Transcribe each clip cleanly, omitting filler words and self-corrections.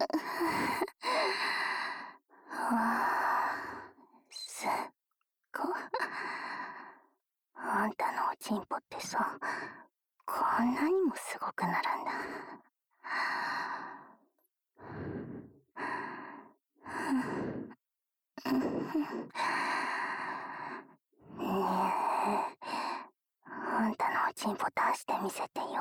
すっご。あんたのおちんぽってさ、こんなにもすごくなるんだ。ねえ、あんたのおちんぽ出してみせてよ。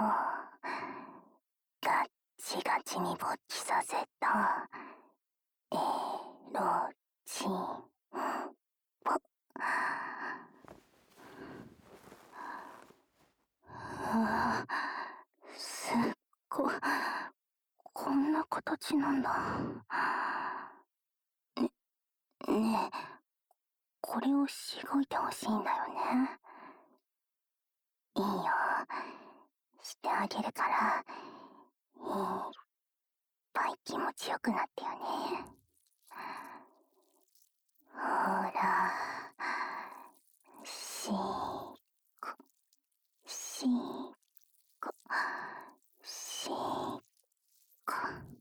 ガッチガチに勃起させたエロチンポ。すっご。こんな形なんだ。ねえ、これをしごいてほしいんだよね。いいよ。してあげるから、いっぱい気持ちよくなってよね。ほら、しーこ、しーこ、しーこ。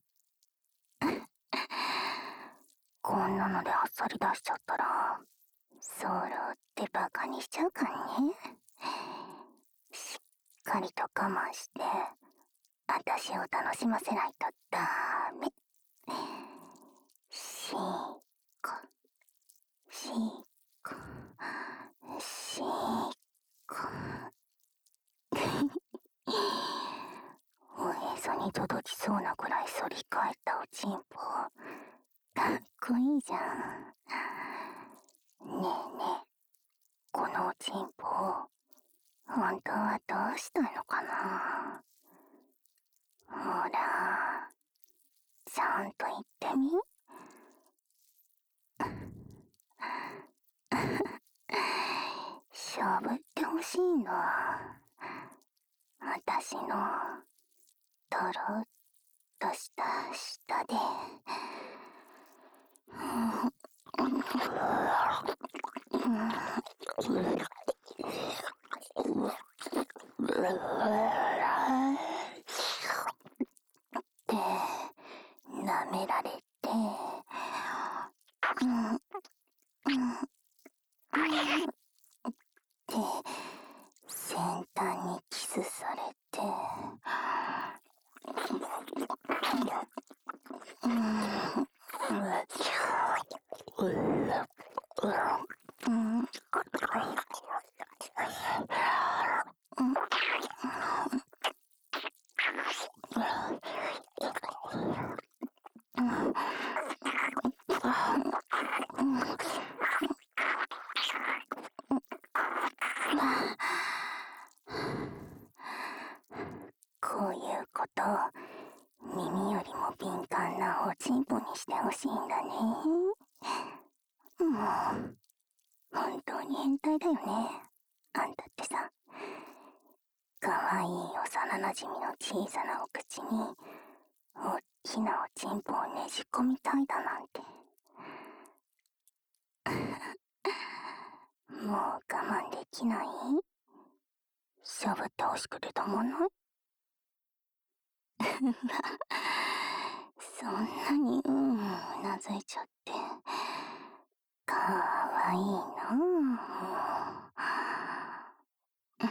こんなのであっさり出しちゃったら、ソロってバカにしちゃうからね。しっかりと我慢して、私を楽しませないとダメ。しーこ、しーこ、しーこ。おへそに届きそうなくらい反り返ったおちんぽ。かっこいいじゃん。ねえねえ、このおちんぽ、本当はどうしたいのかな。ほら、ちゃんと言ってみ。しゃぶってほしいんだ。私のとろっとした舌で。で、舐められて、で、先端にキスされて、こういうこと耳よりも敏感なおちんぽにしてほしいんだね。もう本当に変態だよね。あんたってさ、かわいい幼なじみの小さなお口におっきなおちんぽをねじ込みたいだなんて。もう我慢できない？しゃぶってほしくてたまんない？そんなにうなずいちゃって、かわいいなぁ。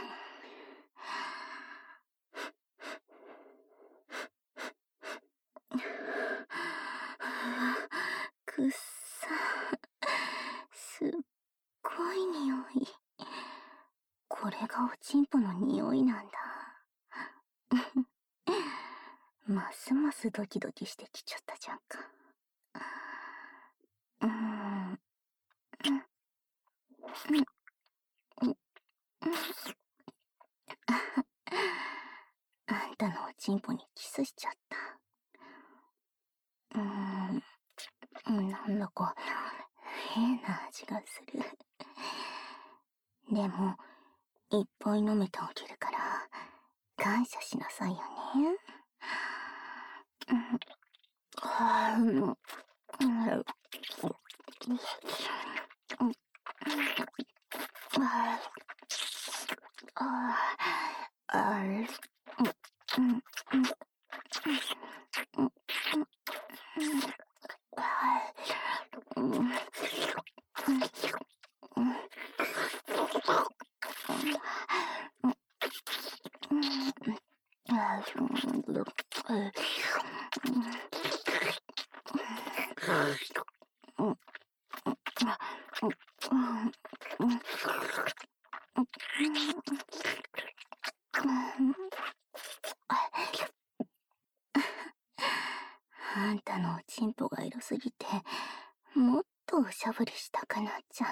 くっさ、すっごい匂い。これがおちんぽの匂いなんだ。ますますドキドキしてきちゃったじゃんか。あんたのおちんぽにキスしちゃった。なんだか変な味がする。でも、いっぱい飲めてあげるから、感謝しなさいよね。 あんたのおちんぽが色すぎて、もっとおしゃぶりしたくなっちゃ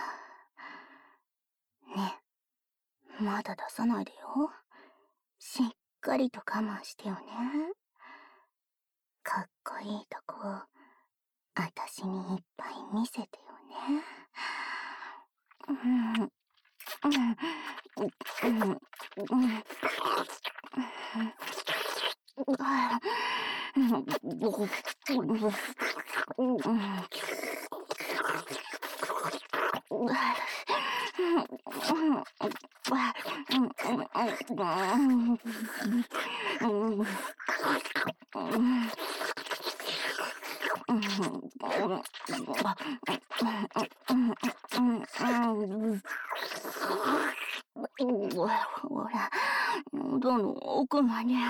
う。ね、まだ出さないでよ。しっかりと我慢してよね。かっこいいとこ、あたしにいっぱい見せてよね。ほら、喉の奥まで。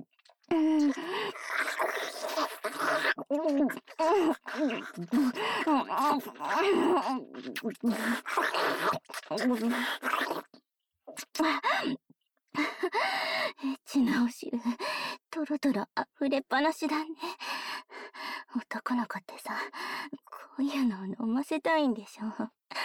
エッチなお汁、トロトロ溢れっぱなしだね。男の子ってさ、こういうのを飲ませたいんでしょ。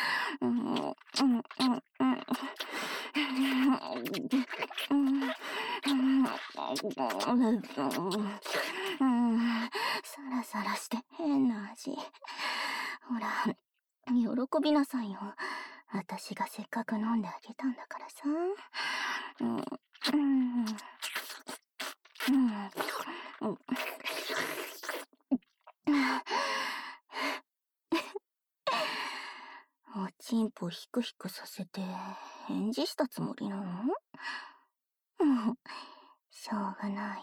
サラサラして変な味。ほら、喜びなさいよ。私がせっかく飲んであげたんだからさ。おちんぽヒクヒクさせて返事したつもりなの？しょうがないな。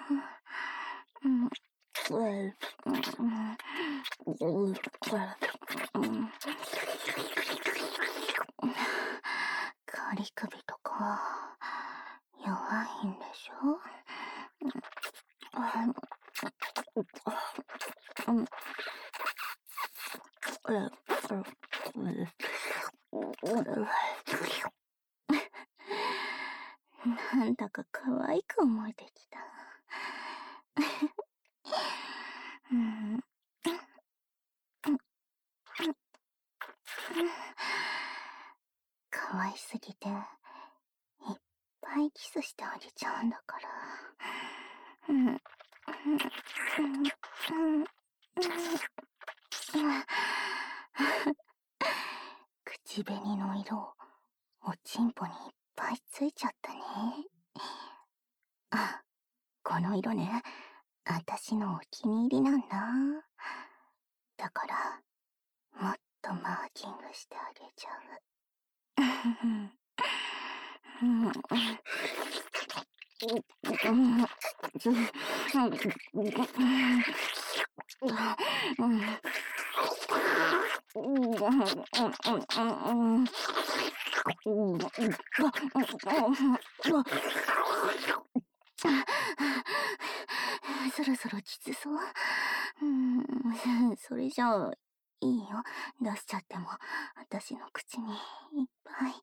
カリ首とか弱いんでしょ？なんだか可愛く思えてきた。可愛すぎていっぱいキスしてあげちゃうんだから。口紅の色、おちんぽにいっぱいついちゃったね。あ、この色ね、あたしのお気に入りなんだ。だから、もっとマーキングしてあげちゃう。そろそろきつそう。それじゃあ、いいよ。出しちゃっても、私の口にいっぱい。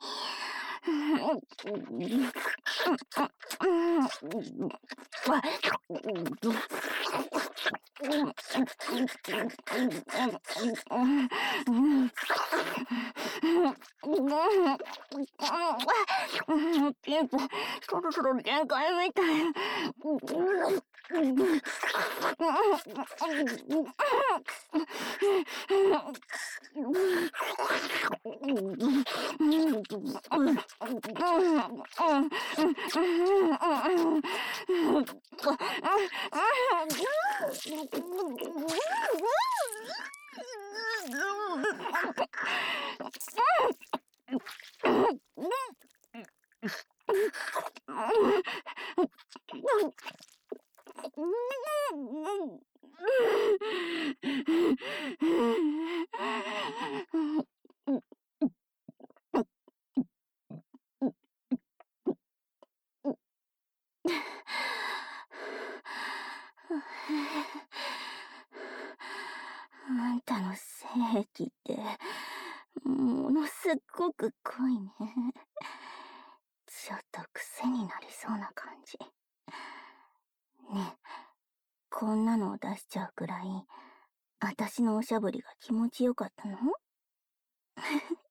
ピンポ、そろそろ限界みたい。 あんたの性癖ってものすっごく濃いね。ちょっと癖になりそうな感じ。ねえ、こんなのを出しちゃうくらい私のおしゃぶりが気持ちよかったの？